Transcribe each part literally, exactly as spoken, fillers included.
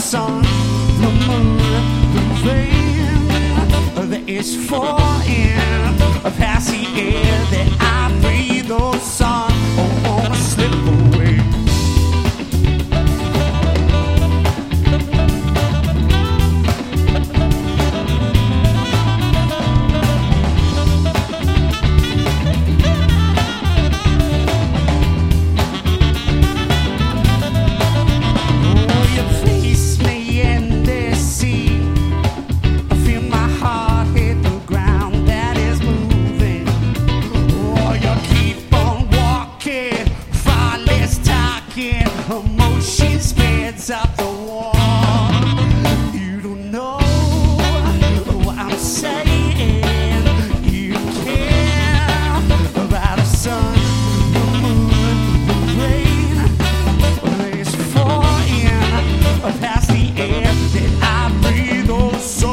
sun, the moon, the rain that is falling past the air that I breathe. Oh, sun, I wanna slip away. Emotion spreads out the wall. You don't know what I'm saying. You care about the sun, the moon, the rain that is falling past the air that I breathe. Oh, so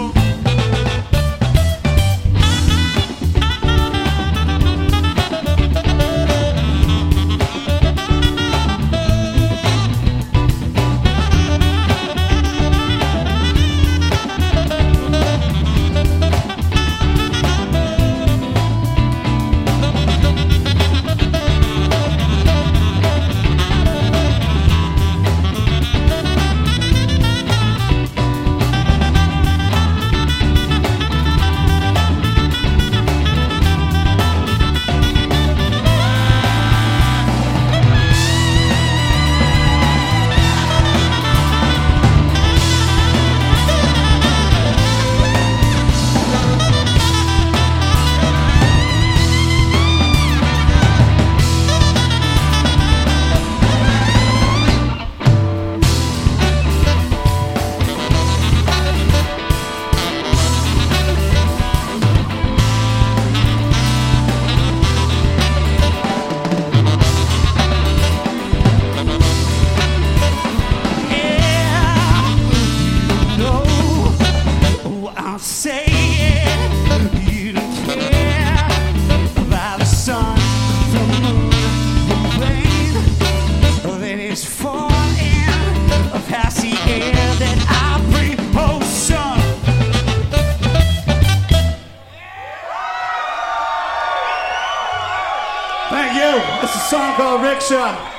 Thank you. It's a song called Rickshaw.